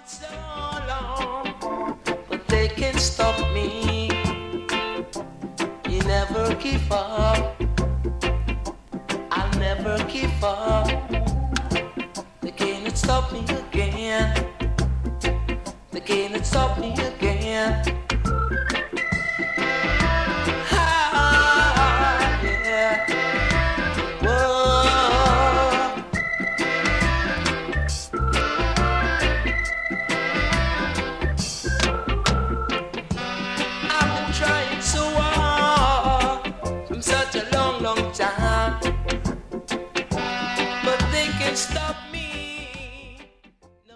So long, but they can't stop me. You never give up. I'll never give up. They cannot stop me again. They cannot stop me again.